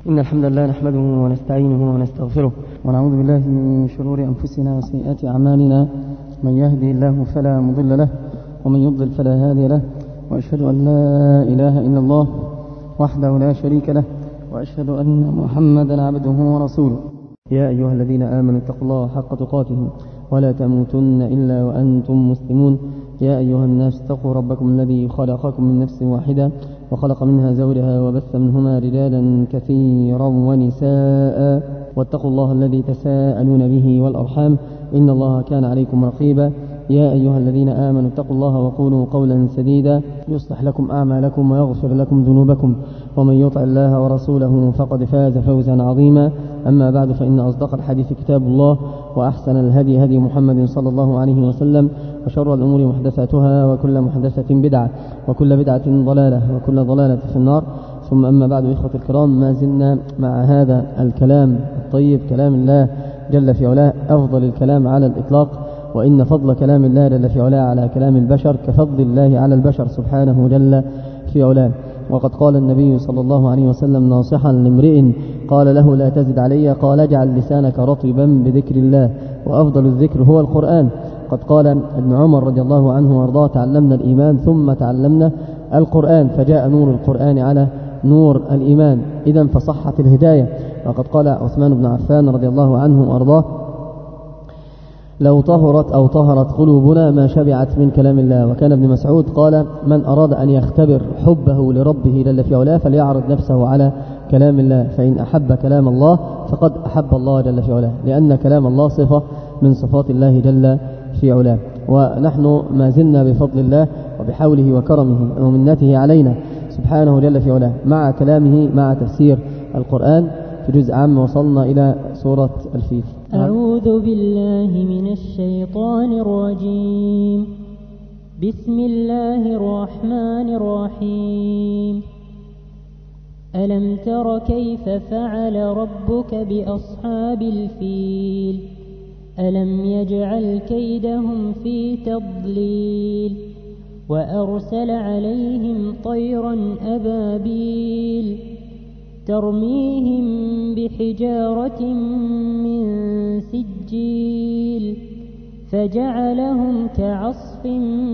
إن الحمد لله نحمده ونستعينه ونستغفره ونعوذ بالله من شرور أنفسنا وسيئات أعمالنا، من يهدي الله فلا مضل له ومن يضلل فلا هادي له، وأشهد أن لا إله إلا الله وحده لا شريك له، وأشهد أن محمدا عبده ورسوله. يا أيها الذين آمنوا اتقوا الله حق تقاته ولا تموتن إلا وأنتم مسلمون. يا أيها الناس اتقوا ربكم الذي خلقكم من نفس واحدة وخلق منها زوجها وبث منهما رجالا كثيرا ونساء، واتقوا الله الذي تساءلون به والأرحام إن الله كان عليكم رقيبا. يا أيها الذين آمنوا اتقوا الله وقولوا قولا سديدا يصلح لكم أعمالكم ويغفر لكم ذنوبكم، ومن يطع الله ورسوله فقد فاز فوزا عظيما. أما بعد، فإن أصدق الحديث كتاب الله، وأحسن الهدي هدي محمد صلى الله عليه وسلم، وشر الأمور محدثاتها، وكل محدثة بدعة، وكل بدعة ضلالة، وكل ضلالة في النار. ثم أما بعد، إخوة الكرام، ما زلنا مع هذا الكلام الطيب، كلام الله جل في علاه، أفضل الكلام على الإطلاق، وإن فضل كلام الله جل في علاه على كلام البشر كفضل الله على البشر سبحانه جل في علاه. وقد قال النبي صلى الله عليه وسلم ناصحا لامرئ قال له لا تزد علي، قال اجعل لسانك رطبا بذكر الله، وأفضل الذكر هو القرآن. قد قال ابن عمر رضي الله عنه وارضاه تعلمنا الإيمان ثم تعلمنا القرآن، فجاء نور القرآن على نور الإيمان، إذن فصحت الهداية. وقد قال عثمان بن عفان رضي الله عنه وارضاه لو طهرت أو طهرت قلوبنا ما شبعت من كلام الله. وكان ابن مسعود قال من أراد أن يختبر حبه لربه جل في علاه فليعرض نفسه على كلام الله، فإن أحب كلام الله فقد أحب الله جل في علاه، لأن كلام الله صفة من صفات الله جل في علاه. ونحن ما زلنا بفضل الله وبحوله وكرمه ومنته علينا سبحانه جل في علاه مع كلامه، مع تفسير القرآن. في جزء عام وصلنا إلى سورة الفيل. أعوذ بالله من الشيطان الرجيم. بسم الله الرحمن الرحيم. ألم تر كيف فعل ربك بأصحاب الفيل؟ ألم يجعل كيدهم في تضليل، وأرسل عليهم طيرا أبابيل ترميهم بحجارة من سجيل فجعلهم كعصف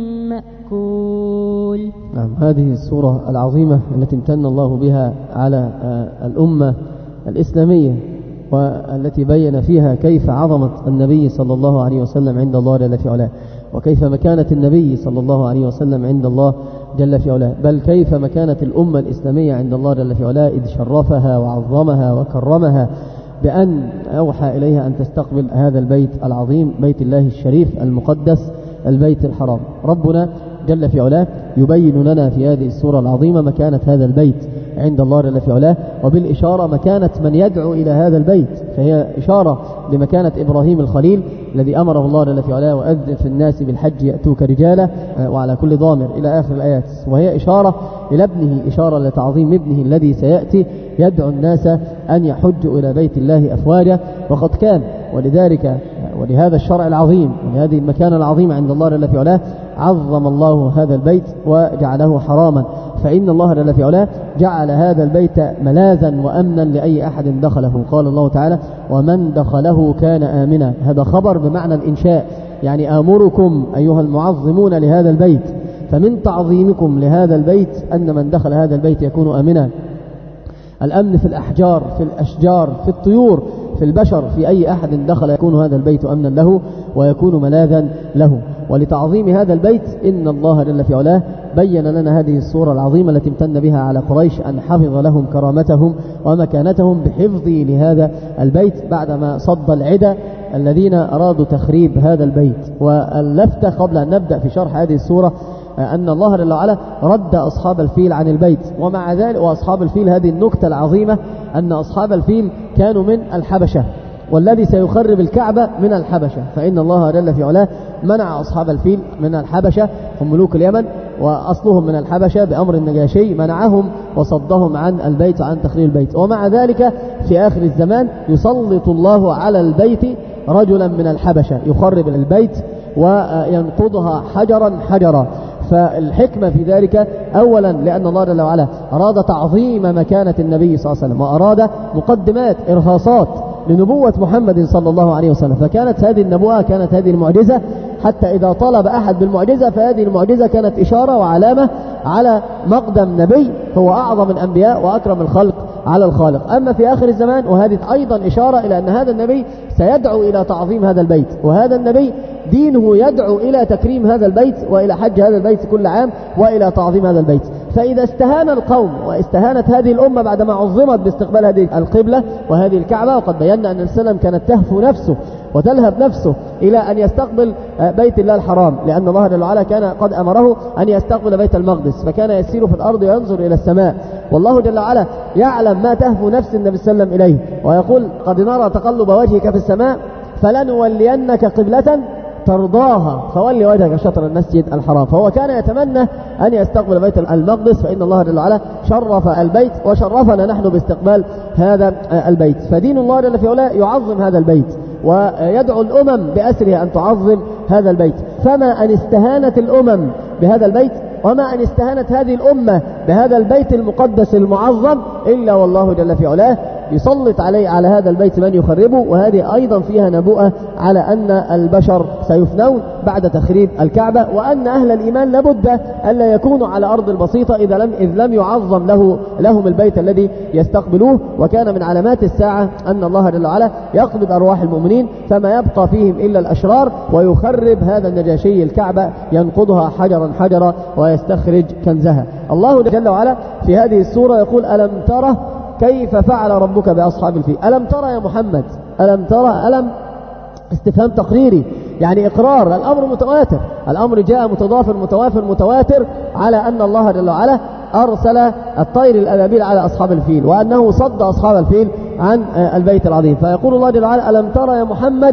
مأكول. نعم، هذه السورة العظيمة التي امتن الله بها على الأمة الإسلامية، والتي بين فيها كيف عظمت النبي صلى الله عليه وسلم عند الله جل في علاه، وكيف مكانة النبي صلى الله عليه وسلم عند الله جل في علاه، بل كيف مكانة الأمة الإسلامية عند الله جل في علاه، إذ شرفها وعظمها وكرمها بأن أوحى إليها أن تستقبل هذا البيت العظيم، بيت الله الشريف المقدس، البيت الحرام. ربنا جل في علاه يبين لنا في هذه السورة العظيمة مكانة هذا البيت عند الله جل في علاه، وبالإشارة مكانة من يدعو إلى هذا البيت، فهي إشارة لمكانة إبراهيم الخليل الذي أمره الله جل في علاه وأذن في الناس بالحج يأتوك رجالا وعلى كل ضامر إلى آخر الآيات. وهي إشارة إلى ابنه، إشارة لتعظيم ابنه الذي سيأتي يدعو الناس أن يحجوا إلى بيت الله أفواجا. وقد كان، ولذلك ولهذا الشرع العظيم ولهذه المكانة العظيمة عند الله جل في علاه عظم الله هذا البيت وجعله حراما، فإن الله جل في علاه جعل هذا البيت ملاذا وأمنا لأي أحد دخله. قال الله تعالى ومن دخله كان آمنا، هذا خبر بمعنى الإنشاء، يعني آمركم أيها المعظمون لهذا البيت، فمن تعظيمكم لهذا البيت أن من دخل هذا البيت يكون آمنا. الأمن في الأحجار، في الأشجار، في الطيور، في البشر، في أي أحد دخل يكون هذا البيت أمنا له ويكون ملاذا له. ولتعظيم هذا البيت إن الله جل في علاه بين لنا هذه الصورة العظيمة التي امتن بها على قريش أن حفظ لهم كرامتهم ومكانتهم بحفظ لهذا البيت بعدما صد العدى الذين أرادوا تخريب هذا البيت. واللفتة قبل أن نبدأ في شرح هذه السورة أن الله جل وعلا رد أصحاب الفيل عن البيت، ومع ذلك وأصحاب الفيل هذه النكتة العظيمة أن أصحاب الفيل كانوا من الحبشة، والذي سيخرب الكعبة من الحبشة، فإن الله جل في علاه منع أصحاب الفيل من الحبشة، هم ملوك اليمن وأصلهم من الحبشة، بأمر النجاشي منعهم وصدهم عن البيت وعن تخريب البيت. ومع ذلك في آخر الزمان يسلط الله على البيت رجلا من الحبشة يخرب البيت وينقضها حجرا حجرا، فالحكمة في ذلك أولا لأن الله جل وعلا أراد تعظيم مكانة النبي صلى الله عليه وسلم، وأراد مقدمات إرهاصات لنبوة محمد صلى الله عليه وسلم، فكانت هذه النبوة، كانت هذه المعجزة، حتى إذا طلب أحد بالمعجزة فهذه المعجزة كانت إشارة وعلامة على مقدم نبي هو أعظم الأنبياء وأكرم الخلق على الخالق. أما في آخر الزمان وهذه أيضا إشارة إلى أن هذا النبي سيدعو إلى تعظيم هذا البيت، وهذا النبي دينه يدعو إلى تكريم هذا البيت وإلى حج هذا البيت كل عام وإلى تعظيم هذا البيت. فإذا استهان القوم واستهانت هذه الأمة بعدما عظمت باستقبال هذه القبلة وهذه الكعبة، وقد بينا أن السلام كانت تهفو نفسه وتلهب نفسه إلى أن يستقبل بيت الله الحرام، لأن الله جل وعلا كان قد أمره أن يستقبل بيت المقدس، فكان يسير في الأرض وينظر إلى السماء، والله جل وعلا يعلم ما تهفو نفس النبي صلى الله عليه وسلم إليه، ويقول قد نرى تقلب وجهك في السماء فلنولينك قبلة ترضاها فولي وجهك شطر المسجد الحرام. فهو كان يتمنى أن يستقبل بيت المقدس، فإن الله جل وعلا شرف البيت وشرفنا نحن باستقبال هذا البيت. فدين الله جل في علاه يعظم هذا البيت ويدعو الأمم بأسرها أن تعظم هذا البيت. فما أن استهانت الأمم بهذا البيت وما أن استهانت هذه الأمة بهذا البيت المقدس المعظم إلا والله جل في علاه يسلط عليه على هذا البيت من يخربه. وهذه أيضا فيها نبوءة على أن البشر سيفنون بعد تخريب الكعبة، وأن أهل الإيمان لابد ألا يكونوا على أرض البسيطة إذ لم يعظم لهم البيت الذي يستقبلوه. وكان من علامات الساعة أن الله جل وعلا يقبض أرواح المؤمنين فما يبقى فيهم إلا الأشرار، ويخرب هذا النجاشي الكعبة ينقضها حجرا حجرا ويستخرج كنزها. الله جل وعلا في هذه السورة يقول ألم ترى كيف فعل ربك بأصحاب الفيل. ألم ترى يا محمد، ألم ترى، ألم استفهام تقريري يعني إقرار، الأمر متواتر، الأمر جاء متضافر متوافر متواتر على أن الله جل وعلا أرسل الطير الأبابيل على أصحاب الفيل، وأنه صد أصحاب الفيل عن البيت العظيم. فيقول الله جل وعلا ألم ترى يا محمد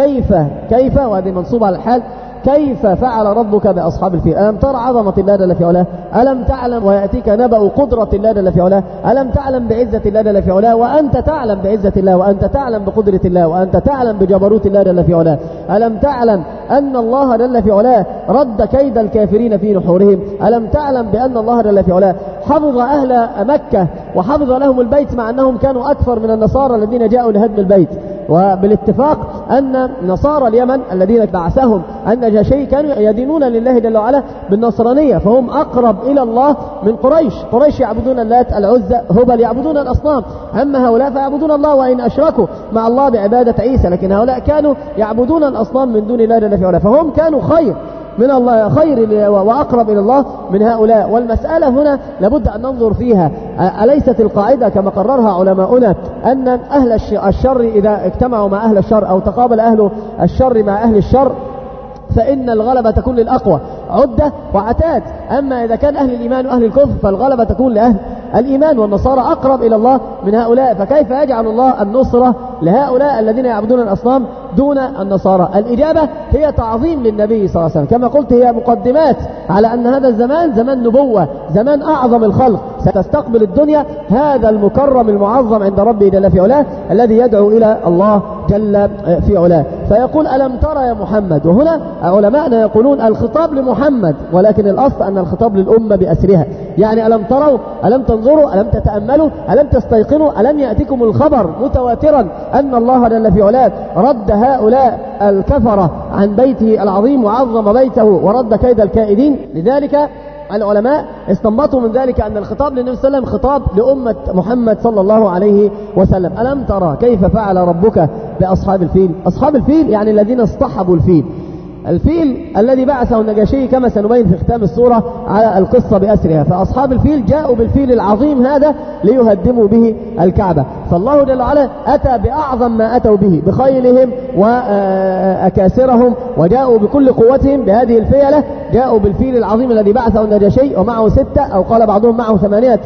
كيف وهذه منصوبة على الحال، كيف فعل ربك بأصحاب الفيل. ألم ترى عظمة الله جل في علاه، ألم تعلم ويأتيك نبأ قدرة الله جل في علاه، ألم تعلم بعزة الله جل في علاه، وأنت تعلم بعزة الله، وأنت تعلم بقدرة الله، وأنت تعلم بجبروت الله جل في علاه. ألم تعلم أن الله جل في علاه رد كيد الكافرين في نحورهم. ألم تعلم بأن الله جل في علاه حفظ أهل مكة وحفظ لهم البيت مع أنهم كانوا أكثر من النصارى الذين جاءوا لهدم البيت. وبالاتفاق أن نصارى اليمن الذين بعثهم النجاشي كانوا يدينون لله جل وعلا بالنصرانية، فهم أقرب إلى الله من قريش يعبدون اللات العزى هبل، يعبدون الأصنام. أما هؤلاء فيعبدون الله وإن أشركوا مع الله بعبادة عيسى، لكن هؤلاء كانوا يعبدون الأصنام من دون الله جل وعلا، فهم كانوا خير من الله، خير وأقرب إلى الله من هؤلاء. والمسألة هنا لابد أن ننظر فيها، أليست القاعدة كما قررها علماؤنا أن أهل الشر إذا اجتمعوا مع أهل الشر أو تقابل أهل الشر مع أهل الشر فإن الغلبة تكون للأقوى عدة وعتاد. أما إذا كان أهل الإيمان وأهل الكفر فالغلبة تكون لأهل الإيمان، والنصارى أقرب إلى الله من هؤلاء، فكيف يجعل الله النصرة لهؤلاء الذين يعبدون الأصنام دون النصارى؟ الإجابة هي تعظيم للنبي صلى الله عليه وسلم، كما قلت هي مقدمات على أن هذا الزمان زمان نبوة، زمان أعظم الخلق، ستستقبل الدنيا هذا المكرم المعظم عند ربي جل في علاه الذي يدعو إلى الله جل في علاه. فيقول ألم ترى يا محمد، وهنا علماءنا يقولون الخطاب لمحمد، ولكن الأصل أن الخطاب للأمة بأسرها. يعني ألم تروا، ألم تنظروا، ألم تتأملوا، ألم تستيقنوا، ألم يأتكم الخبر متواترا أن الله جل في علاه رد هؤلاء الكفرة عن بيته العظيم وعظم بيته ورد كيد الكائدين. لذلك العلماء استنبطوا من ذلك أن الخطاب للنبي صلى الله عليه وسلم خطاب لأمة محمد صلى الله عليه وسلم. ألم ترى كيف فعل ربك بأصحاب الفيل. أصحاب الفيل يعني الذين اصطحبوا الفيل، الفيل الذي بعثه النجاشي كما سنبين في ختام السورة على القصة بأسرها. فأصحاب الفيل جاءوا بالفيل العظيم هذا ليهدموا به الكعبة، فالله جل وعلا أتى بأعظم ما أتوا به بخيلهم وأكاسرهم، وجاءوا بكل قوتهم بهذه الفيلة، جاءوا بالفيل العظيم الذي بعثه النجاشي ومعه 6 أو قال بعضهم معه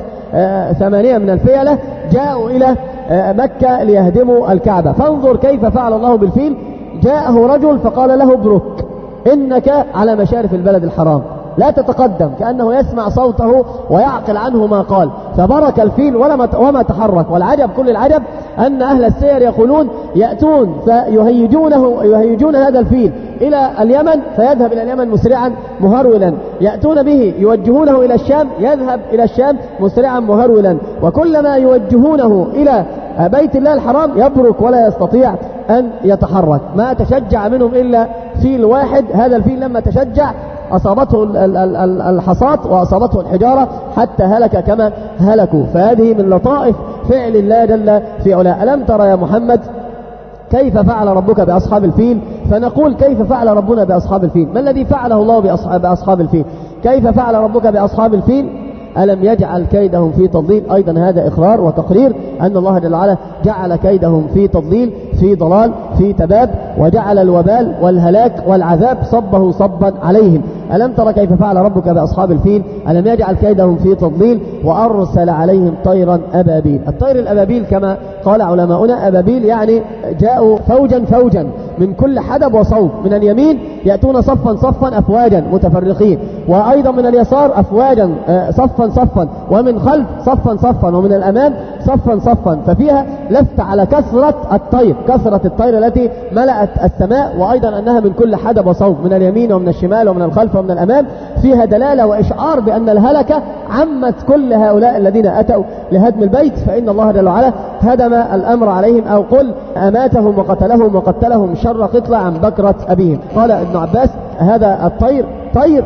8 من الفيلة، جاءوا إلى مكة ليهدموا الكعبة. فانظر كيف فعل الله بالفيل. جاءه رجل فقال له ابرك إنك على مشارف البلد الحرام، لا تتقدم، كأنه يسمع صوته ويعقل عنه ما قال. فبرك الفيل وما تحرك. والعجب كل العجب أن أهل السير يقولون يأتون فيهيجون هذا الفيل إلى اليمن فيذهب إلى اليمن مسرعا مهرولا، يأتون به يوجهونه إلى الشام يذهب إلى الشام مسرعا مهرولا، وكلما يوجهونه إلى بيت الله الحرام يبرك ولا يستطيع أن يتحرك. ما تشجع منهم إلا فيل واحد، هذا الفيل لما تشجع أصابته الحصاة وأصابته الحجارة حتى هلك كما هلكوا. فهذه من لطائف فعل الله جل في علاه. ألم ترى يا محمد كيف فعل ربك بأصحاب الفيل؟ فنقول كيف فعل ربنا بأصحاب الفيل؟ ما الذي فعله الله بأصحاب الفيل؟ كيف فعل ربك بأصحاب الفيل؟ ألم يجعل كيدهم في تضليل؟ أيضا هذا إقرار وتقرير أن الله جل وعلا جعل كيدهم في تضليل، في ضلال، في تباب، وجعل الوبال والهلاك والعذاب صبه صبا عليهم. ألم ترى كيف فعل ربك بأصحاب الفيل؟ ألم يجعل كيدهم في تضليل وأرسل عليهم طيرا أبابيل. الطير الأبابيل كما قال علماؤنا أبابيل يعني جاءوا فوجا من كل حدب وصوب، من اليمين يأتون صفا أفواجا متفرقين، وأيضا من اليسار أفواجا صفا، ومن خلف صفا، ومن الأمام صفا. ففيها لفت على كثرة الطير التي ملأت السماء، وأيضا أنها من كل حدب وصوب، من اليمين ومن الشمال ومن الخلف ومن الأمام. فيها دلالة وإشعار بأن الهلكة عمت كل هؤلاء الذين أتوا لهدم البيت، فإن الله جل وعلا هدم الأمر عليهم، أو قل أماتهم وقتلهم شر قتلى عن بكرة أبيهم. قال ابن عباس هذا الطير طير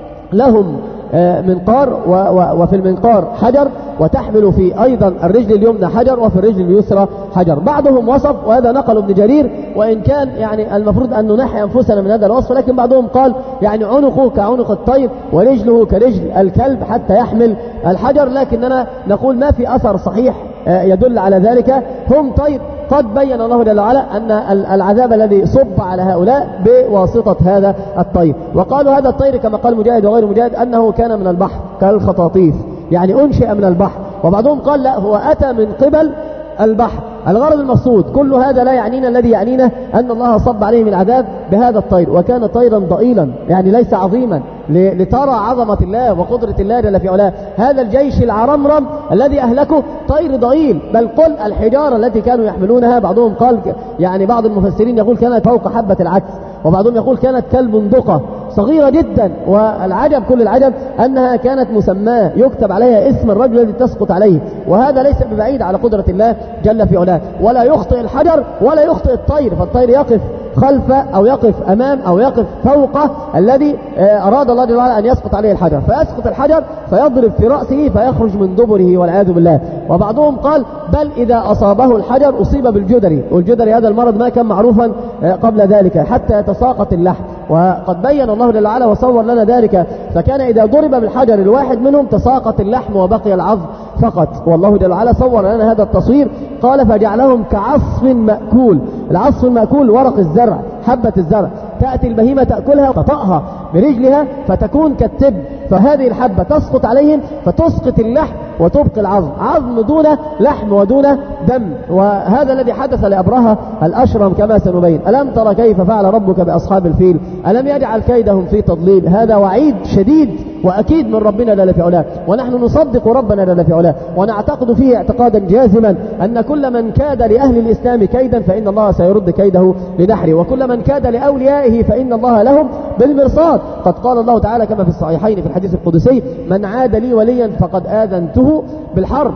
لهم منقار، وفي المنقار حجر، وتحمل في أيضا الرجل اليمنى حجر، وفي الرجل اليسرى حجر. بعضهم وصف، وهذا نقل ابن جرير، وإن كان يعني المفروض أن ننحي أنفسنا من هذا الوصف، لكن بعضهم قال يعني عنقه كعنق الطير ورجله كرجل الكلب حتى يحمل الحجر، لكننا نقول ما في أثر صحيح يدل على ذلك. هم طير قد بين الله جل وعلا أن العذاب الذي صب على هؤلاء بواسطة هذا الطير. وقالوا هذا الطير كما قال مجاهد وغير مجاهد أنه كان من البحر كالخطاطيف، يعني أنشئ من البحر. وبعضهم قال لا، هو أتى من قبل البحر. الغرض المقصود كل هذا لا يعنينا، الذي يعنينا أن الله صب عليهم العذاب بهذا الطير، وكان طيرا ضئيلا يعني ليس عظيما، لترى عظمة الله وقدرة الله جل في علاه. هذا الجيش العرمرم الذي أهلكه طير ضئيل، بل قل الحجارة التي كانوا يحملونها، بعضهم قال يعني بعض المفسرين يقول كانت فوق حبة العدس، وبعضهم يقول كانت كالبندقة صغيرة جدا. والعجب كل العجب أنها كانت مسماة يكتب عليها اسم الرجل الذي تسقط عليه، وهذا ليس ببعيد على قدرة الله جل في علاه. ولا يخطئ الحجر ولا يخطئ الطير، فالطير يقف خلف أو يقف أمام أو يقف فوقه الذي أراد الله جل وعلا أن يسقط عليه الحجر، فيسقط الحجر فيضرب في رأسه فيخرج من دبره والعياذ بالله. وبعضهم قال بل إذا أصابه الحجر أصيب بالجدري، والجدري هذا المرض ما كان معروفا قبل ذلك حتى يتساقط اللحم، وقد بين الله جل وعلا وصور لنا ذلك. فكان إذا ضرب بالحجر الواحد منهم تساقط اللحم وبقي العظم فقط، والله جل وعلا صور لنا هذا التصوير. قال فجعلهم كعصف مأكول. العصف المأكول ورق الزرع، حبة الزرع، تأتي البهيمة تأكلها وتطأها برجلها فتكون كالتب، فهذه الحبة تسقط عليهم فتسقط اللحم وتبقي العظم، عظم دون لحم ودون دم. وهذا الذي حدث لأبرهة الأشرم كما سنبين. ألم ترى كيف فعل ربك بأصحاب الفيل؟ ألم يجعل كيدهم في تضليل؟ هذا وعيد شديد وأكيد من ربنا جل في علاه، ونحن نصدق ربنا جل في علاه ونعتقد فيه اعتقادا جازما أن كل من كاد لأهل الإسلام كيدا فإن الله سيرد كيده لنحره، وكل من كاد لأوليائه فإن الله لهم بالمرصاد. قد قال الله تعالى كما في الصحيحين في الحديث القدسي من عاد لي وليا فقد آذنته بالحرب.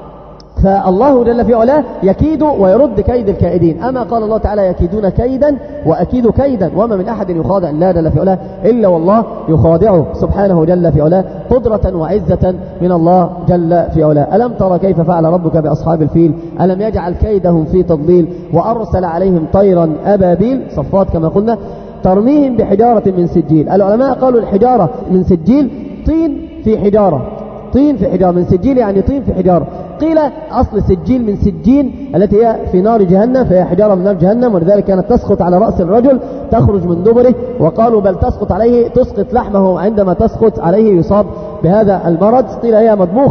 فالله جل في علاه يكيد ويرد كيد الكائدين. أما قال الله تعالى يكيدون كيدا وأكيد كيدا، وما من أحد يخادع الله جل في علاه إلا والله يخادعه سبحانه جل في علاه، قدرة وعزة من الله جل في علاه. ألم ترى كيف فعل ربك بأصحاب الفيل؟ ألم يجعل كيدهم في تضليل وأرسل عليهم طيرا أبابيل صفات كما قلنا ترميهم بحجارة من سجيل. العلماء قالوا الحجارة من سجيل طين في حجارة، طين في حجارة، من سجيل يعني طين في حجارة. قيل أصل سجيل من سجين التي هي في نار جهنم، فهي حجارة من نار جهنم، ولذلك كانت تسقط على رأس الرجل تخرج من دبره. وقالوا بل تسقط عليه، تسقط لحمه، عندما تسقط عليه يصاب بهذا المرض. قيل هي مطبوخة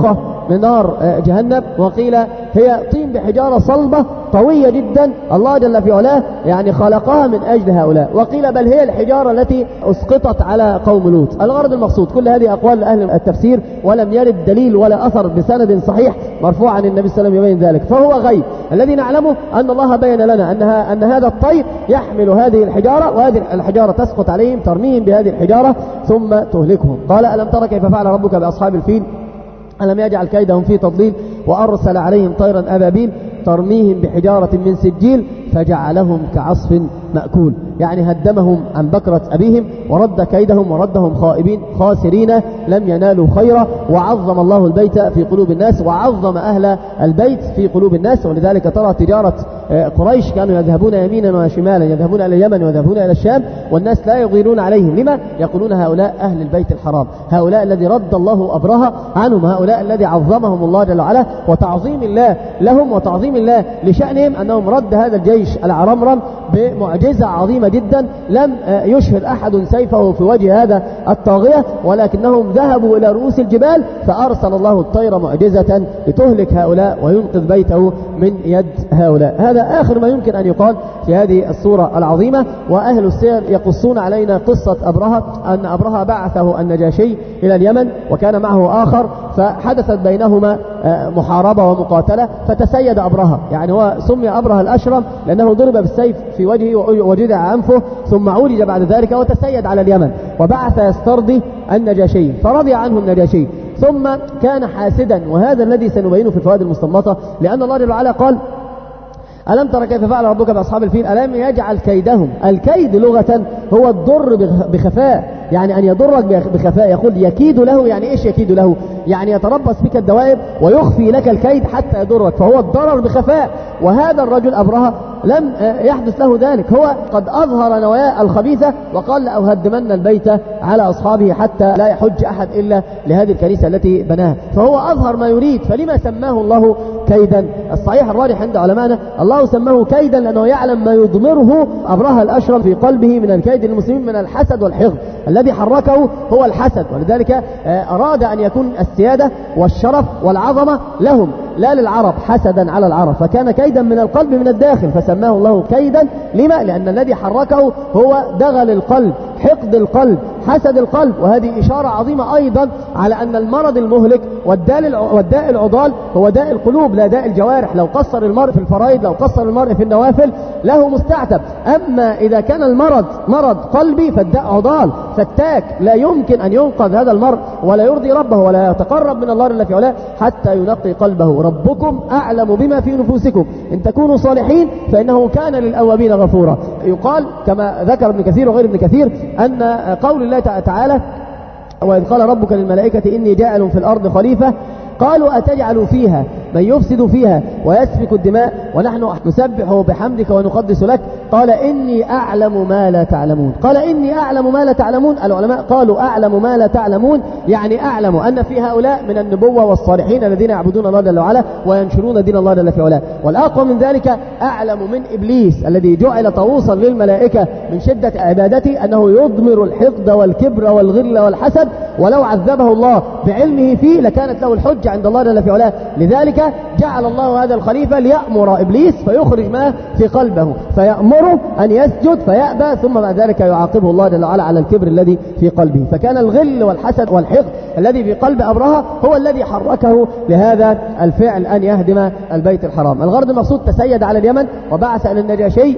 من نار جهنم، وقيل هي طين بحجارة صلبة قوية جدا الله جل في علاه يعني خلقها من أجل هؤلاء، وقيل بل هي الحجارة التي أسقطت على قوم لوط. الغرض المقصود كل هذه أقوال أهل التفسير، ولم يرد دليل ولا أثر بسند صحيح مرفوع عن النبي صلى الله عليه وسلم يبين ذلك، فهو غيب. الذي نعلمه أن الله بين لنا أن هذا الطير يحمل هذه الحجارة، وهذه الحجارة تسقط عليهم ترميهم بهذه الحجارة ثم تهلكهم. قال ألم تر كيف فعل ربك بأصحاب الفيل ألم يجعل كيدهم في تضليل وأرسل عليهم طيرا أبابيل ترميهم بحجارة من سجيل فجعلهم كعصف مأكول، يعني هدمهم عن بكرة أبيهم ورد كيدهم وردهم خائبين خاسرين لم ينالوا خيرا. وعظم الله البيت في قلوب الناس وعظم أهل البيت في قلوب الناس، ولذلك ترى تجارة قريش كانوا يذهبون يمينا وشمالا، يذهبون إلى اليمن ويذهبون إلى الشام، والناس لا يغيرون عليهم. لما؟ يقولون هؤلاء أهل البيت الحرام، هؤلاء الذي رد الله أبرهة عنهم، هؤلاء الذي عظمهم الله جل وعلا، وتعظيم الله لهم وتعظيم الله لشأنهم أنهم رد هذا الجيش العرمرم بمعجزة عظيمة جدا لم يشهر أحد سيفه في وجه هذا الطاغية، ولكنهم ذهبوا إلى رؤوس الجبال فأرسل الله الطير معجزة لتهلك هؤلاء وينقذ بيته من يد هؤلاء. هذا آخر ما يمكن أن يقال في هذه السورة العظيمة. وأهل السير يقصون علينا قصة أبرهة، أن أبرهة بعثه النجاشي إلى اليمن وكان معه آخر، فحدثت بينهما محاربة ومقاتلة فتسيد أبرهة، يعني هو سمي أبرهة الأشرم لأنه ضرب بالسيف في وجهه وجدع أنفه، ثم عولج بعد ذلك وتسيد على اليمن وبعث يسترضي النجاشي فرضي عنه النجاشي، ثم كان حاسدا، وهذا الذي سنبينه في الفوائد المستنبطة، لأن الله جل وعلا قال ألم تر كيف فعل ربك بأصحاب الفيل ألم يجعل كيدهم. الكيد لغة هو الضر بخفاء، يعني أن يضرك بخفاء. يقول يكيد له، يعني إيش يكيد له؟ يعني يتربص بك الدوائر ويخفي لك الكيد حتى يضرك، فهو الضرر بخفاء. وهذا الرجل أبرهة لم يحدث له ذلك، هو قد أظهر نواياه الخبيثة وقال لأهدمن البيت على أصحابه حتى لا يحج أحد إلا لهذه الكنيسة التي بناها، فهو أظهر ما يريد. فلما سماه الله كيدا؟ الصحيح الراجح عند علمائنا الله سماه كيدا لأنه يعلم ما يضمره أبرهة الأشرم في قلبه من الكيد للمسلمين من الحسد والحقد، الذي حركه هو الحسد، ولذلك أراد أن يكون السيادة والشرف والعظمة لهم لا للعرب، حسدا على العرب، فكان كيدا من القلب من الداخل فسماه الله كيدا. لما؟ لأن الذي حركه هو دغل القلب، حقد القلب، حسد القلب. وهذه إشارة عظيمة أيضا على أن المرض المهلك والداء العضال هو داء القلوب لا داء الجوارح. لو قصر المرء في الفرائض، لو قصر المرء في النوافل له مستعتب، أما إذا كان المرض مرض قلبي فالداء عضال فتاك، لا يمكن أن ينقذ هذا المرء ولا يرضي ربه ولا يتقرب من الله جل في علاه حتى ينقي قلبه. ربكم أعلم بما في نفوسكم إن تكونوا صالحين فإنه كان للأوابين غفورا. يقال كما ذكر ابن كثير وغير ابن كثير أن قول الله تعالى وإذ قال ربك للملائكة إني جاعل في الأرض خليفة قالوا أتجعل فيها من يفسد فيها ويسفك الدماء ونحن نسبح بحمدك ونقدس لك قال إني أعلم ما لا تعلمون. قال إني أعلم ما لا تعلمون. العلماء قالوا أعلم ما لا تعلمون يعني أعلم أن في هؤلاء من النبوة والصالحين الذين يعبدون الله جل وعلا وينشرون دين الله جل في علاه. والأقوى من ذلك أعلم من إبليس الذي جعل طاووسا للملائكة من شدة عبادته أنه يضمر الحقد والكبر والغل والحسد، ولو عذبه الله بعلمه فيه لكانت له الحجة عند الله جل في علاه. لذلك جعل الله هذا الخليفة ليأمر إبليس فيخرج ما في قلبه فيأمره أن يسجد فيأبى، ثم بعد ذلك يعاقبه الله جل وعلا على الكبر الذي في قلبه. فكان الغل والحسد والحقد الذي في قلب أبرهة هو الذي حركه لهذا الفعل أن يهدم البيت الحرام. الغرض المقصود تسيد على اليمن وبعث إلى النجاشي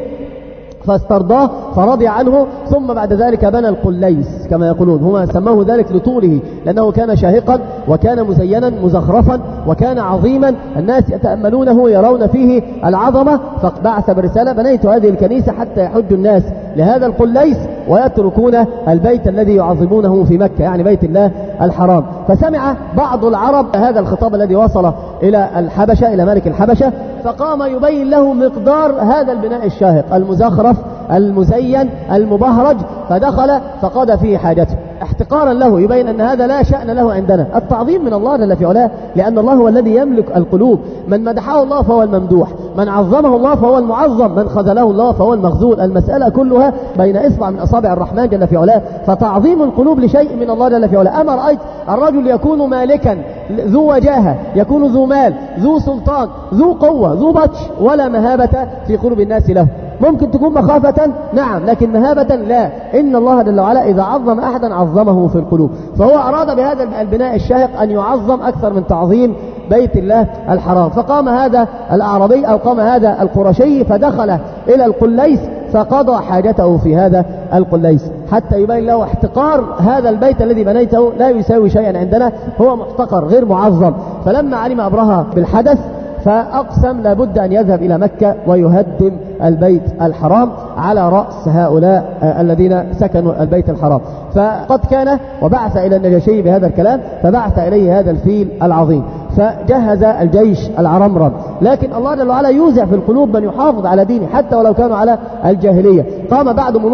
فاسترضاه فرضي عنه، ثم بعد ذلك بنى القليس كما يقولون، هما سموه ذلك لطوله لأنه كان شاهقا وكان مزينا مزخرفا وكان عظيما الناس يتأملونه يرون فيه العظمة، فبعث برسالة بنيت هذه الكنيسة حتى يحج الناس لهذا القليس ويتركون البيت الذي يعظمونه في مكة يعني بيت الله الحرام. فسمع بعض العرب هذا الخطاب الذي وصل إلى الحبشة إلى ملك الحبشة، فقام يبين له مقدار هذا البناء الشاهق المزخرف المزين المبهرج، فدخل فقضى فيه حاجته احتقارا له، يبين أن هذا لا شأن له عندنا. التعظيم من الله جل في علاه، لأن الله هو الذي يملك القلوب، من مدحه الله فهو الممدوح، من عظمه الله فهو المعظم، من خذله الله فهو المخذول. المسألة كلها بين إصبع من أصابع الرحمن جل في علاه. فتعظيم القلوب لشيء من الله جل في علاه. أما رأيت الرجل يكون مالكا ذو وجاهة، يكون ذو مال، ذو سلطان، ذو قوة، ذو بطش، ولا مهابة في قلوب الناس له. ممكن تكون مخافة نعم، لكن مهابة لا. إن الله جل وعلا إذا عظم أحدا عظمه في القلوب. فهو أراد بهذا البناء الشاهق أن يعظم أكثر من تعظيم بيت الله الحرام. فقام هذا الأعرابي أو قام هذا القرشي فدخل إلى القليس فقضى حاجته في هذا القليس، حتى يبين له احتقار هذا البيت الذي بنيته لا يساوي شيئا عندنا، هو محتقر غير معظم. فلما علم أبرهة بالحدث فأقسم لابد أن يذهب إلى مكة ويهدم البيت الحرام على رأس هؤلاء الذين سكنوا البيت الحرام. فقد كان وبعث إلى النجاشي بهذا الكلام، فبعث إليه هذا الفيل العظيم، فجهز الجيش العرمرم. لكن الله جل وعلا يوزع في القلوب من يحافظ على دينه حتى ولو كانوا على الجاهلية. قام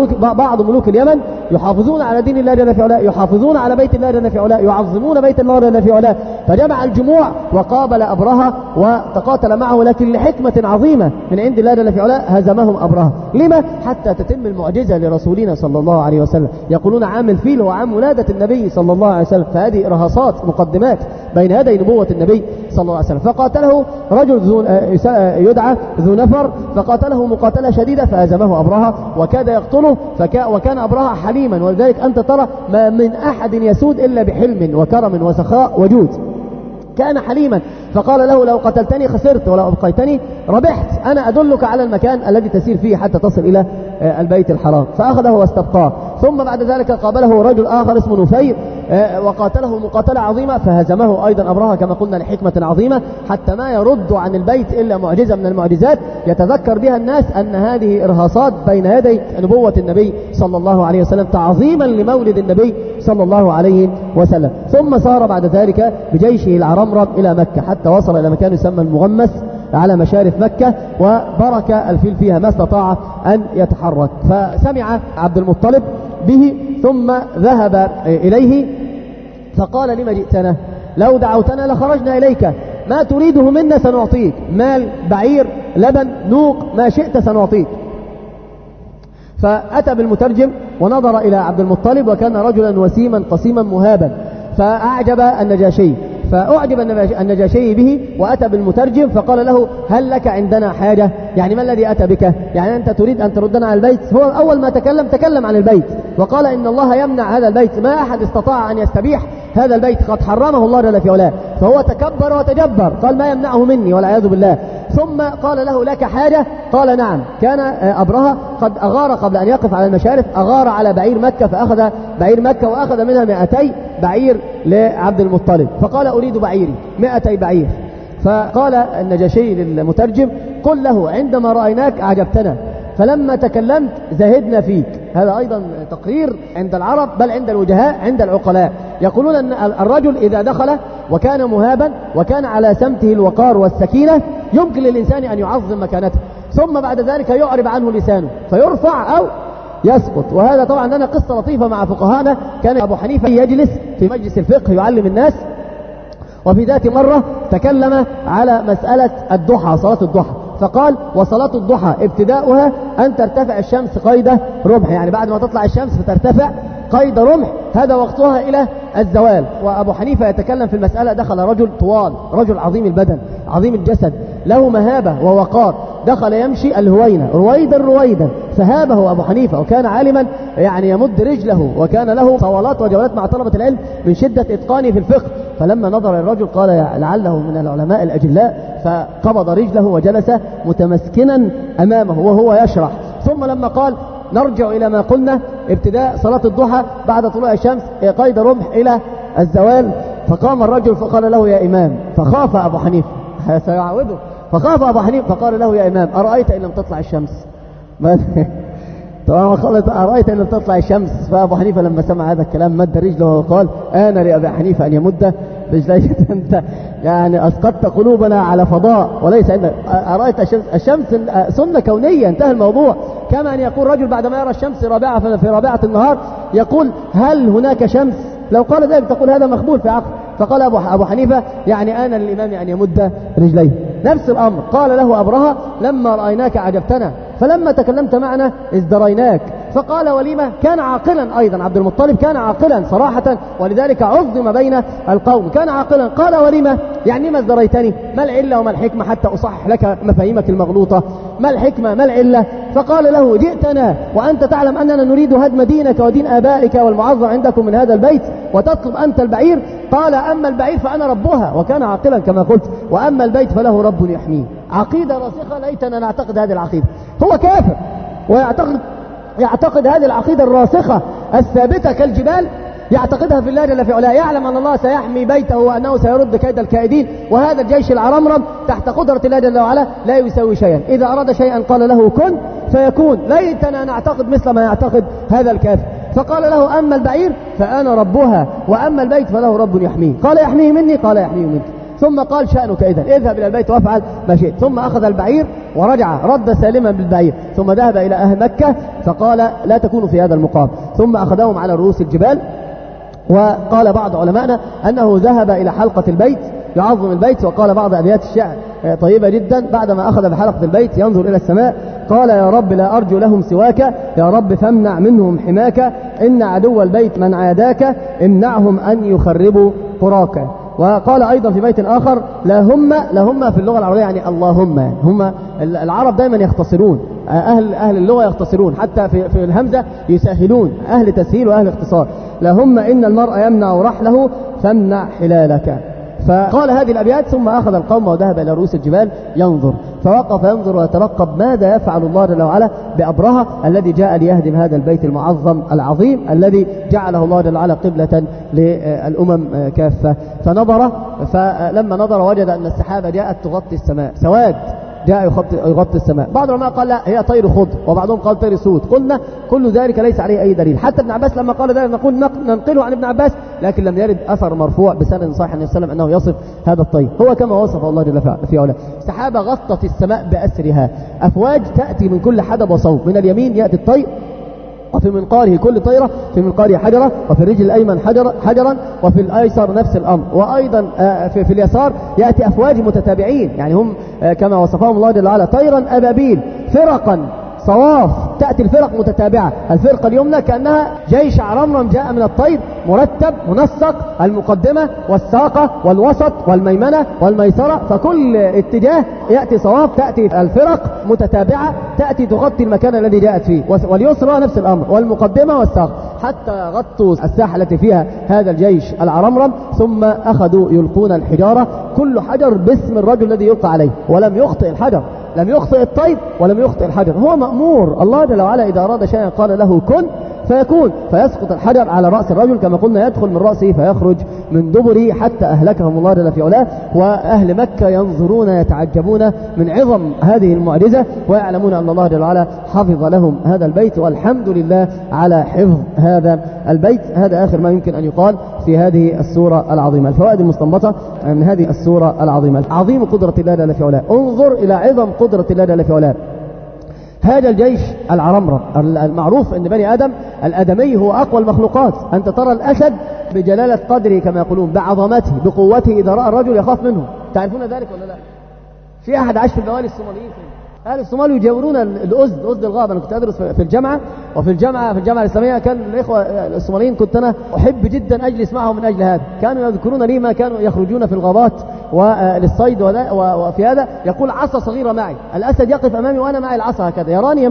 بعض ملوك اليمن يحافظون على دين الله جل في علاه، يحافظون على بيت الله جل في علاه، يعظمون بيت الله جل في علاه. فجمع الجموع وقابل أبرهة وتقاتل معه، لكن لحكمة عظيمة من عند الله جل في علاه هزمهم أبرهة. لما؟ حتى تتم المعجزة لرسولنا صلى الله عليه وسلم. يقولون عام الفيل هو عام ولادة النبي صلى الله عليه وسلم، فهذه إرهاصات مقدمات بين يدي نبوة النبي صلى الله عليه وسلم. فقاتله رجل يدعى ذو نفر، فقاتله مقاتلة شديدة فهزمه أبرهة وكاد يقتله. وكان أبرهة حليما، ولذلك أنت ترى ما من أحد يسود إلا بحلم وكرم وسخاء وجود. كان حليما، فقال له لو قتلتني خسرت ولو أبقيتني ربحت، أنا أدلك على المكان الذي تسير فيه حتى تصل إلى البيت الحرام. فأخذه واستبقاه. ثم بعد ذلك قابله رجل آخر اسمه نفير وقاتله مقاتلة عظيمة فهزمه أيضا أبرهة كما قلنا لحكمة عظيمة، حتى ما يرد عن البيت إلا معجزة من المعجزات يتذكر بها الناس أن هذه إرهاصات بين يدي نبوة النبي صلى الله عليه وسلم تعظيما لمولد النبي صلى الله عليه وسلم. ثم سار بعد ذلك بجيشه العرمرم إلى مكة حتى وصل إلى مكان يسمى المغمس على مشارف مكة، وبرك الفيل فيها ما استطاع أن يتحرك. فسمع عبد المطلب به ثم ذهب إليه فقال لما جئتنا؟ لو دعوتنا لخرجنا إليك، ما تريده منا سنعطيك، مال، بعير، لبن، نوق، ما شئت سنعطيك. فأتى بالمترجم ونظر إلى عبد المطلب وكان رجلا وسيما قسيما مهابا، فأعجب النجاشي، فأعجب النجاشي به وأتى بالمترجم فقال له هل لك عندنا حاجة؟ يعني ما الذي أتى بك؟ يعني أنت تريد أن تردنا على البيت؟ هو أول ما تكلم عن البيت وقال إن الله يمنع هذا البيت، ما أحد استطاع أن يستبيح هذا البيت، قد حرمه الله جل في علاه. فهو تكبر وتجبر، قال ما يمنعه مني والعياذ بالله. ثم قال له لك حاجة؟ قال نعم. كان أبرهة قد أغار قبل أن يقف على المشارف، أغار على بعير مكة فأخذ بعير مكة وأخذ منها 200 بعير لعبد المطلب، فقال أريد بعيري 200 بعير. فقال النجاشي للمترجم قل له عندما رأيناك أعجبتنا، فلما تكلمت زهدنا فيك. هذا أيضا تقرير عند العرب بل عند الوجهاء عند العقلاء، يقولون أن الرجل إذا دخل وكان مهابا وكان على سمته الوقار والسكينة يمكن للإنسان أن يعظم مكانته، ثم بعد ذلك يعرب عنه لسانه فيرفع أو يسقط. وهذا طبعا لنا قصة لطيفة مع فقهانا. كان أبو حنيفة يجلس في مجلس الفقه يعلم الناس، وفي ذات مرة تكلم على مسألة الضحى، صلاة الضحى، فقال وصلاة الضحى ابتداؤها أن ترتفع الشمس قيد رمح، يعني بعد ما تطلع الشمس فترتفع قيد رمح، هذا وقتها إلى الزوال. وأبو حنيفة يتكلم في المسألة. دخل رجل طوال، رجل عظيم البدن عظيم الجسد له مهابة ووقار، دخل يمشي الهوينة رويدا فهابه أبو حنيفة، وكان عالما يعني يمد رجله، وكان له صولات وجولات مع طلبة العلم من شدة إتقانه في الفقه. فلما نظر الرجل قال لعله من العلماء الأجلاء، فقبض رجله وجلس متمسكنا أمامه وهو يشرح. ثم لما قال نرجع إلى ما قلنا ابتداء صلاة الضحى بعد طلوع الشمس قيد رمح إلى الزوال، فقام الرجل فقال له يا إمام، فخاف أبو حنيفة سيعوده، فخاف أبو حنيفة فقال له يا إمام أرأيت إن لم تطلع الشمس؟ طبعا قالت أرأيت إن لم تطلع الشمس. فأبو حنيفة لما سمع هذا الكلام مد رجله وقال أنا لأبي حنيفة أن يمد رجليه أنت يعني أسقطت قلوبنا على فضاء وليس عندك. أرأيت الشمس سنة كونية، انتهى الموضوع. كما أن يقول رجل بعدما يرى الشمس رابعة في رابعة النهار يقول هل هناك شمس؟ لو قال ذلك تقول هذا مقبول في عقل. فقال أبو حنيفة يعني آن للإمام أن يمد رجليه. نفس الأمر قال له أبرهة لما رأيناك عجبتنا، فلما تكلمت معنا ازدريناك، فقال ولما كان عاقلا أيضا، عبد المطلب كان عاقلا صراحة، ولذلك عظم بين القوم، كان عاقلا. قال ولما يعني ما ازدريتني، ما العلة وما الحكمة حتى أصحح لك مفاهيمك المغلوطة، ما الحكمة ما العلة؟ فقال له جئتنا وأنت تعلم أننا نريد هدم دينك ودين آبائك والمعظم عندكم من هذا البيت وتطلب أنت البعير؟ قال أما البعير فأنا ربها، وكان عاقلا كما قلت، وأما البيت فله رب يحميه. عقيدة راسخة، ليتنا نعتقد هذه العقيدة. هو كافر ويعتقد هذه العقيدة الراسخة الثابتة كالجبال، يعتقدها في الله جل في علاه، يعلم أن الله سيحمي بيته وأنه سيرد كيد الكائدين، وهذا الجيش العرمرم تحت قدرة الله جل وعلا لا يسوي شيئا، إذا أراد شيئا قال له كن فيكون. ليتنا نعتقد مثل ما يعتقد هذا الكافر. فقال له أما البعير فأنا ربها وأما البيت فله رب يحميه. قال يحميه مني؟ قال يحميه منك. ثم قال شأنك إذن اذهب إلى البيت وافعل ما شئت. ثم أخذ البعير ورجع، رد سالما بالبعير، ثم ذهب إلى أهل مكة فقال لا تكونوا في هذا المقام، ثم أخذهم على رؤوس الجبال. وقال بعض علمائنا أنه ذهب إلى حلقة البيت يعظم البيت، وقال بعض أبيات الشعر طيبة جدا بعدما أخذ بحلقة البيت ينظر إلى السماء، قال يا رب لا أرجو لهم سواك، يا رب فامنع منهم حماك، إن عدو البيت من عاداك، امنعهم أن يخربوا قراك. وقال أيضا في بيت آخر لا هم في اللغة العربية يعني اللهم، يعني هم العرب دائما يختصرون، أهل اللغة يختصرون، حتى في الهمزة يسهلون، أهل تسهيل وأهل اختصار. لهم إن المرء يمنع رحله فامنع حلالك. فقال هذه الأبيات ثم أخذ القوم وذهب إلى رؤوس الجبال ينظر، فوقف ينظر ويترقب ماذا يفعل الله جل وعلا بأبرهة الذي جاء ليهدم هذا البيت المعظم العظيم الذي جعله الله جل وعلا قبلة للأمم كافة. فنظر، فلما نظر وجد أن السحابة جاءت تغطي السماء، سواد جاء يغطي السماء. بعض العلماء قال لا هي طير خضر، وبعضهم قال طير سود. قلنا كل ذلك ليس عليه أي دليل، حتى ابن عباس لما قال ذلك نقول ننقله عن ابن عباس، لكن لم يرد أثر مرفوع بسند صحيح عن السلام أنه يصف هذا الطير. هو كما وصف الله جل في علاه، سحابة غطت السماء بأسرها، أفواج تأتي من كل حدب وصوب، من اليمين يأتي الطير وفي منقاره كل طيرة، في منقاره حجرة، وفي الرجل الأيمن حجرا، وفي الأيسر نفس الأمر، وأيضا في اليسار يأتي أفواج متتابعين، يعني هم كما وصفهم الله جل وعلا طيرا أبابيل فرقا صواف، تأتي الفرق متتابعة. الفرقة اليمنى كأنها جيش عرمرم جاء من الطير مرتب منسق، المقدمة والساقة والوسط والميمنة والميسرة، فكل اتجاه يأتي صواف، تأتي الفرق متتابعة تأتي تغطي المكان الذي جاءت فيه، واليسرى نفس الأمر، والمقدمة والساقة، حتى غطوا الساحة التي فيها هذا الجيش العرمرم. ثم أخذوا يلقون الحجارة، كل حجر باسم الرجل الذي يلقى عليه، ولم يخطئ الحجر، لم يخطئ الطير ولم يخطئ الحجر. هو مأمور، الله جل وعلا إذا أراد شيئا قال له كن فيكون، فيسقط الحجر على رأس الرجل كما قلنا، يدخل من رأسه فيخرج من دبره، حتى أهلكهم الله جل في علاه. وأهل مكة ينظرون يتعجبون من عظم هذه المعجزة، ويعلمون أن الله جل وعلا حفظ لهم هذا البيت، والحمد لله على حفظ هذا البيت. هذا آخر ما يمكن أن يقال في هذه السورة العظيمة. الفوائد المستنبطة من هذه السورة العظيمة: عظيم قدرة الله جل في علاه، انظر إلى عظم قدرة الله جل في علاه. هذا الجيش العرمرم المعروف أن بني آدم الآدمي هو أقوى المخلوقات، أنت ترى الأسد بجلالة قدره كما يقولون، بعظمته بقوته، إذا رأى الرجل يخاف منه. تعرفون ذلك ولا لا؟ في أحد عاش في البوادي الصوماليين، أهل الصومال يجاورون الأسد الغابة. أنا كنت أدرس في الجامعة، وفي الجامعة الإسلامية كان الإخوة الصوماليين كنت أنا أحب جدا أجلس معهم من أجل هذا. كانوا يذكرون لي ما كانوا يخرجون في الغابات وللصيد وفي هذا يقول عصا صغيرة معي، الأسد يقف أمامي وأنا معي العصا هكذا، يراني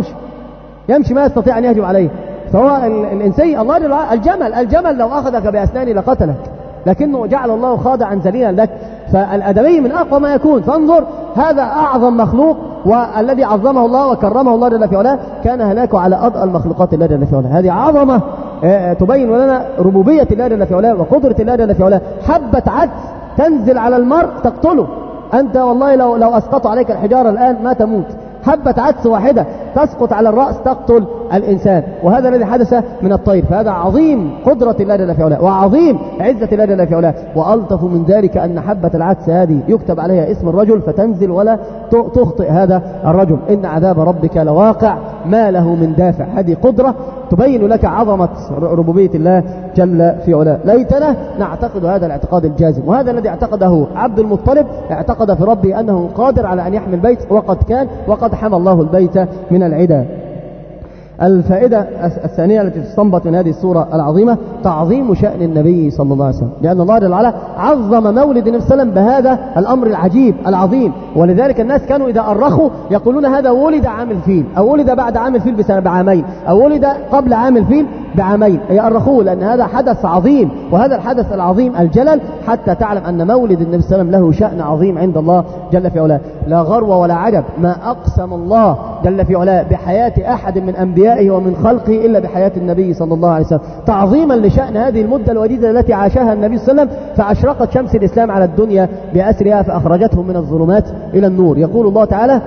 يمشي ما يستطيع أن يهجم عليه. فهو الإنسي الله جل وعلا، الجمل لو أخذك بأسنانه لقتلك، لكنه جعل الله خاضعا ذليلا لك. فالآدمي من أقوى ما يكون. فانظر هذا أعظم مخلوق، والذي عظمه الله وكرمه الله جل في علاه كان هلاكه على أضأ المخلوقات الله جل في علاه. هذه عظمة تبين لنا ربوبية الله جل في علاه وقدرة الله جل في علاه. حبة عدس تنزل على المرء تقتله، أنت والله لو أسقطوا عليك الحجارة الآن ما تموت. حبة عدس واحدة تسقط على الرأس تقتل الإنسان، وهذا الذي حدث من الطير. فهذا عظيم قدرة الله جل في علاه وعظيم عزة الله جل في علاه. وألطف من ذلك أن حبة العدس هذه يكتب عليها اسم الرجل فتنزل ولا تخطئ هذا الرجل. إن عذاب ربك لواقع ما له من دافع. هذه قدرة تبين لك عظمة ربوبية الله جل في علاه. ليتنا نعتقد هذا الاعتقاد الجازم، وهذا الذي اعتقده عبد المطلب، اعتقد في ربه أنه قادر على أن يحمي البيت، وقد كان، وقد حمى الله البيت من العدا. الفائدة الثانية التي تستنبط من هذه السورة العظيمة تعظيم شأن النبي صلى الله عليه وسلم، لأن الله جل وعلا عظم مولد النبي صلى الله عليه وسلم بهذا الأمر العجيب العظيم. ولذلك الناس كانوا إذا أرخوا يقولون هذا ولد عام الفيل، أو ولد بعد عام الفيل بعامين، أو ولد قبل عام الفيل بعامين، يأرخوه لأن هذا حدث عظيم، وهذا الحدث العظيم الجلل حتى تعلم أن مولد النبي صلى الله عليه وسلم له شأن عظيم عند الله جل في علاه. لا غرو ولا عجب ما أقسم الله جل في علاه بحياة أحد من أنبيائه ومن خلقه إلا بحياة النبي صلى الله عليه وسلم، تعظيما لشأن هذه المدة الوجيزة التي عاشها النبي صلى الله عليه وسلم، فأشرقت شمس الإسلام على الدنيا بأسرها فأخرجتهم من الظلمات إلى النور. يقول الله تعالى: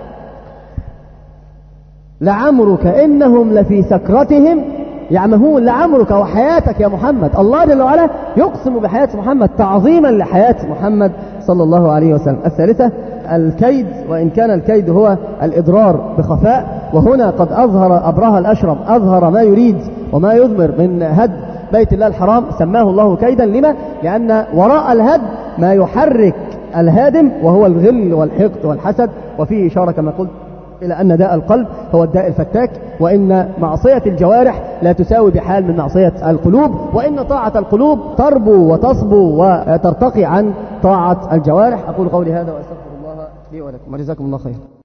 لعمرك إنهم لفي سكرتهم يعمهون. لعمرك وحياتك يا محمد، الله جل وعلا يقسم بحياة محمد تعظيما لحياة محمد صلى الله عليه وسلم. الثالثة الكيد، وإن كان الكيد هو الإضرار بخفاء، وهنا قد أظهر أبرهة الأشرم أظهر ما يريد وما يضمر من هد بيت الله الحرام، سماه الله كيدا. لما؟ لأن وراء الهد ما يحرك الهادم وهو الغل والحقد والحسد، وفيه إشارة كما قلت إلى أن داء القلب هو الداء الفتاك، وإن معصية الجوارح لا تساوي بحال من معصية القلوب، وإن طاعة القلوب تربو وتصبو وترتقي عن طاعة الجوارح. أقول قولي هذا وأستغفر الله لي ولكم، وجزاكم الله خير.